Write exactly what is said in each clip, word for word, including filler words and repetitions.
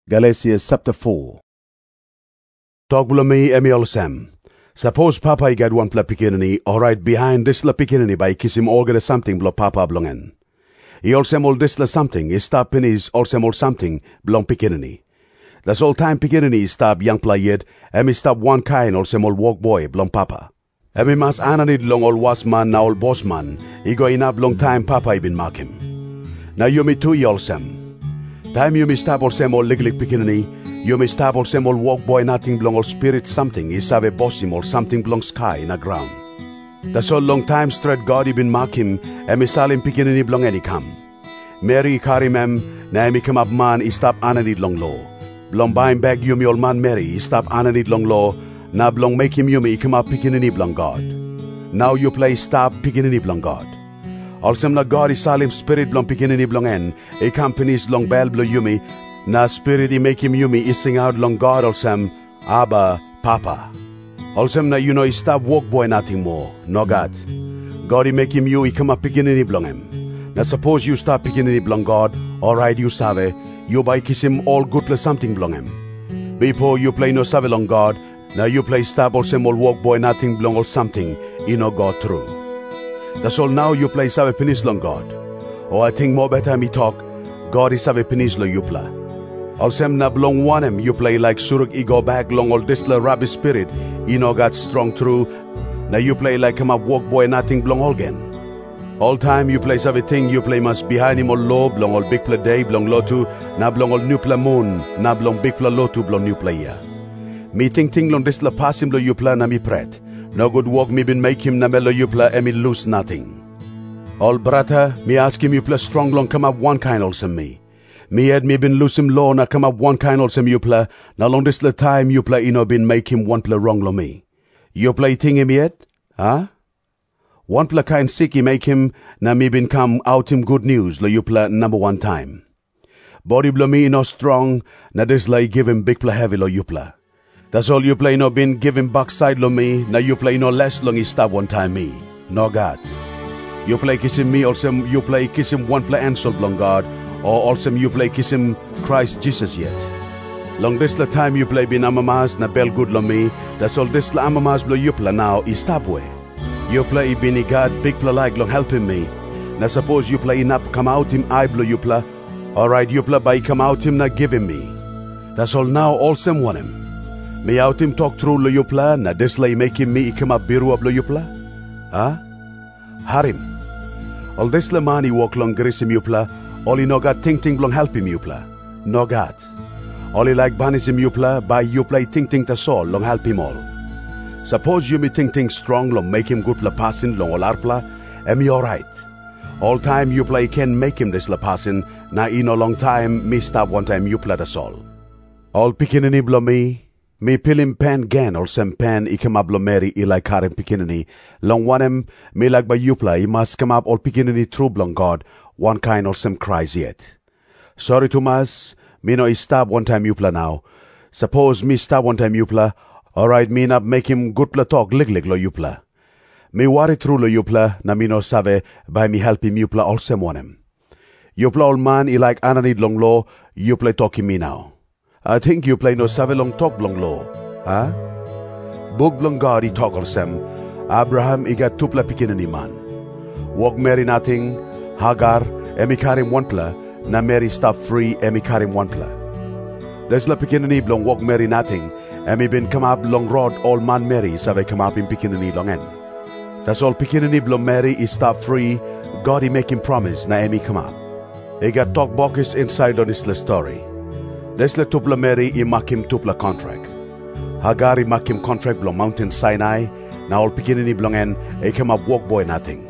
Galatians chapter four. Talk below me, Emi Olsem. Suppose Papa I get one pla pikinini, alright behind this la pikinini by kiss him all get something below Papa blongen. He also all this la something, he stop in his also all something belong pikinini. That's all time pikinini stop young play yet, Emi stop one kind also all walk boy belong Papa. Emi mas ananid long all was man now all boss man, he go in up long time Papa I been mark him. Now you me too Yolsem. Time you me stop all sem all liglik pikinini, you me stop all sem all walk boy nothing belong all spirit something, is have a boss him or something belong sky in a ground. That's all long time straight God he been mark him, and me salim pikinini belong any come. Mary karim em, na me come up man he stop ananid long law. Belong buying back you me old man Mary, he stop ananid long law, na belong make him you me he come up pikinini belong God. Now you play stop pikinini belong God. Also na God is salim spirit belong pikinini belong en, a company's long bell belong yumi, na spirit he make him yumi is sing out long God also Abba, Papa. Also na you know he stop walk boy nothing more, no God. God he make him you he come up pikinini belong him. Now suppose you stop pikinini belong God, alright you save, you by kiss him all good plus something belong him. Before you play no save long God, now you play stop also all walk boy nothing belong all something, you know God through. That's all now you play save penis long God. Or I think more better me talk, God is save penis lo you play. Also na belong one him you play like suruk he go back long all this la rabbi spirit, you know God strong through. Now you play like him up walk boy nothing belong all again. All time you play save thing you play must behind him all low, belong all big play day, belong low to, na belong all new play moon, na belong big play low to belong new play year. Me think thing long this la pass him lo you play na me pret. No good work me been make him na melo you play and me lose nothing. All brother, me ask him you play strong long come up one kind also me. Me had me been lose him low na come up one kind also you play, na long this la time you play you know been make him one play wrong lo me. You play thing him yet? Huh? One play kind sick he make him, na me been come out him good news lo you play number one time. Body blow me no strong, na this la give him big play heavy lo you play. That's all you play no been giving backside lo me, now you play no less long he stop one time me. No God. You play kissing me also you play kiss him one play answer long God, or also you play kiss him Christ Jesus yet. Long this la time you play bin amamas na bel good lo me, that's all this la amamas blow you play now he stop way. You play bini God big play like long helping me. Now suppose you play enough come out him I blow you play. Alright you play by come out him na giving me. That's all now all some want him. Me out him talk through lo yupla, na this lay make him me ikama biru ab lo yupla? Huh? Harim. All this la mani walk long gris him yupla, all he no God think think long help him yupla. No God. All he like banis him yupla, by yupla think think ta sol long help him all. Suppose you me think think strong long make him good la passin long all arpla, em you alright. All time yupla can make him this la passin, na in a long time me stop one time yupla da sol. All pikinini blow me. Me pilim pen gan or sem pen I come up lo Mary I like karim pikinini. Long one em me like by yupla I must come up all pikinini true long God, one kind or some cries yet. Sorry Thomas, me no I stop one time yupla now. Suppose me stop one time yupla, alright me not make him good pla talk lig lig lo yupla. Me worry true lo yupla, na me no save by me help him yupla all sem one em. Yupla all man I like ananid long lo, yupla talking me now. I think you play no save long talk long law. Huh? Book long God he talk all sem. Abraham he got two pla pikinini man. Walk Mary nothing, Hagar, emi karim one pla, na Mary stop free, emi karim one pla. There's la pikinini long walk Mary nothing, emi been come up long rod all man Mary save come up in pikinini long en. That's all pikinini long Mary is stop free, God he make him promise, na emi come up. He got talk boxes inside on his story. There's la tupla Mary I mak him tupla contract. Hagar I mak him contract belong Mountain Sinai, na all pikinini belong en, e come up walk boy nothing.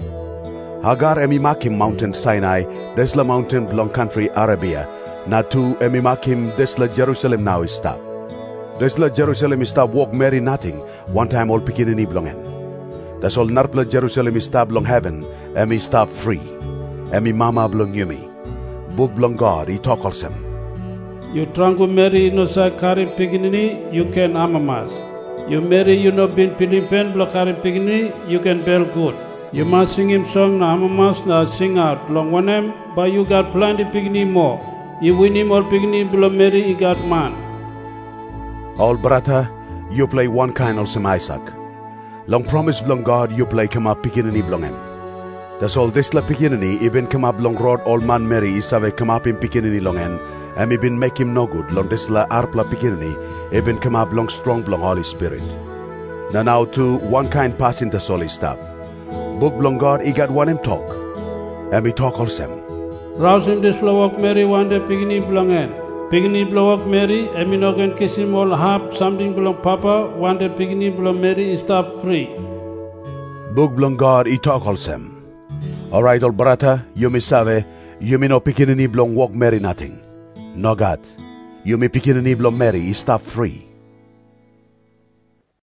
Hagar emi mak him Mountain Sinai, there's la mountain belong country Arabia, na two emi mak him there's la Jerusalem now is stop. There's la Jerusalem is stop walk Mary nothing, one time all pikinini belong en. That's all narpla Jerusalem is stop belong heaven, emi stop free. Emi mama belong yumi. Book belong God, he talk all sem. You trangu Mary no sa karim piginini, you can amamas. You marry you no bin pilipen blo karim piginini, you can bell good. You must sing him song na amamas na sing out long one em, but you got plenty pigini more. I win him all pigini below Mary I got man. All brother, you play one kind also Isaac. Long promise belong God, you play come up pikinini belongen. Das all this la pikinini, even come up long road all man Mary is have come up in pikinini longen, and even make him no good long this la arpla pikinini, even come up long strong belong Holy Spirit. Now now to one kind pass in the soul stop. Book belong God, he got one him talk, and we talk also. Rouse him this flow walk Mary one day pigini belongen. Pigini blow up Mary, and me no can kiss him all half something belong Papa, one day pigini blow Mary is stop free. Book belong God, he talk also. All right, old brother, you me save, you me no pikinini belong walk Mary nothing. No God, you me pikinini belong Mary, he stop free.